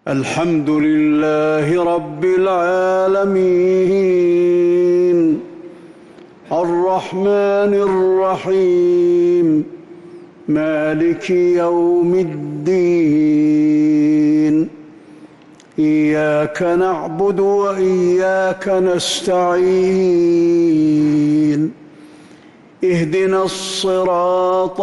الحمد لله رب العالمين الرحمن الرحيم مالك يوم الدين إياك نعبد وإياك نستعين اهدنا الصراط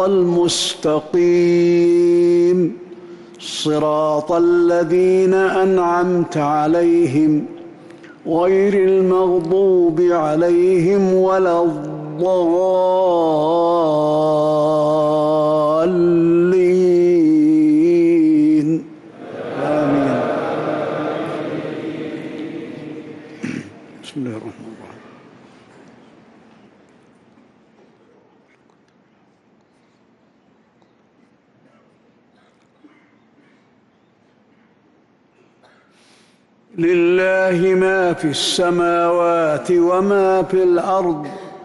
المستقيم صراط الذين أنعمت عليهم غير المغضوب عليهم ولا الضالين آمين. بسم الله الرحمن الرحيم. لله ما في السماوات وما في الأرض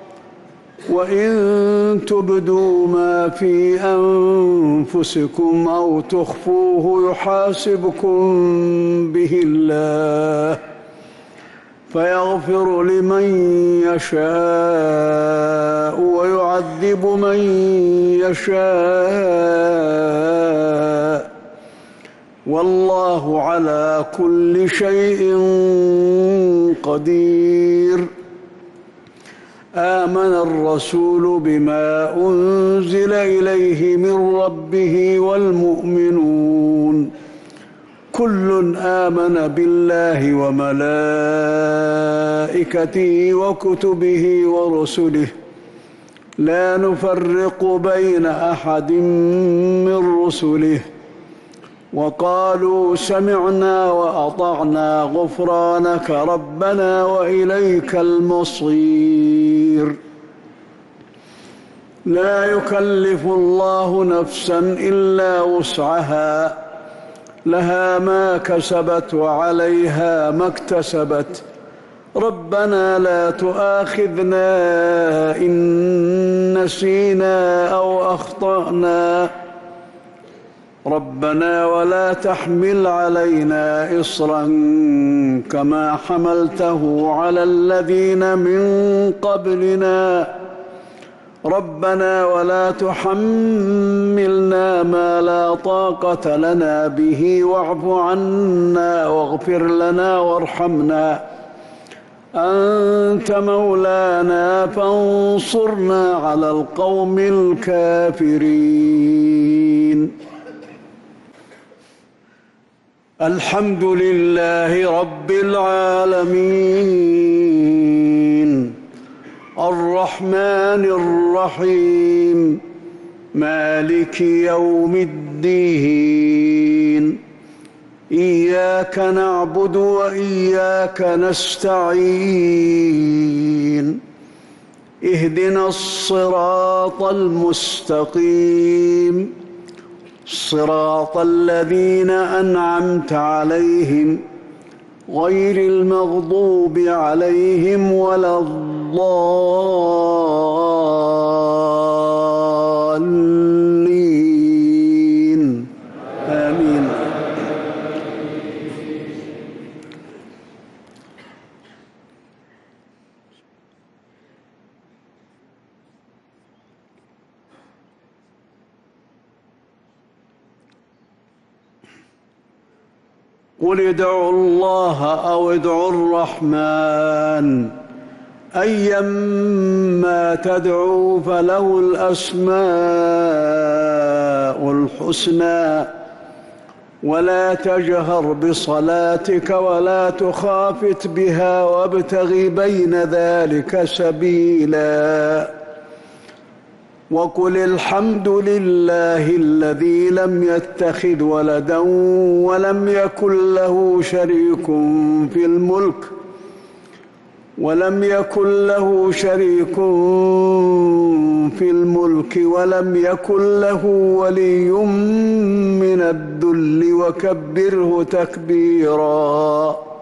وإن تبدوا ما في أنفسكم أو تخفوه يحاسبكم به الله فيغفر لمن يشاء ويعذب من يشاء والله على كل شيء قدير. آمن الرسول بما أنزل إليه من ربه والمؤمنون كل آمن بالله وملائكته وكتبه ورسله لا نفرق بين أحد من رسله وقالوا سمعنا وأطعنا غفرانك ربنا وإليك المصير. لا يكلف الله نفسا إلا وسعها لها ما كسبت وعليها ما اكتسبت ربنا لا تؤاخذنا إن نسينا أو أخطأنا ربنا ولا تحمل علينا إصرا كما حملته على الذين من قبلنا ربنا ولا تحملنا ما لا طاقة لنا به واعف عنا واغفر لنا وارحمنا أنت مولانا فانصرنا على القوم الكافرين. الحمد لله رب العالمين الرحمن الرحيم مالك يوم الدين إياك نعبد وإياك نستعين اهدنا الصراط المستقيم صراط الذين أنعمت عليهم غير المغضوب عليهم ولا الضالين آمين. قل ادعوا الله أو ادعوا الرحمن أيما تدعوا فله الأسماء الحسنى ولا تجهر بصلاتك ولا تخافت بها وابتغ بين ذلك سبيلا وقل الحمد لله الذي لم يتخذ ولدا ولم يكن له شريك في الملك ولم يكن له ولي من الذل وكبره تكبيرا.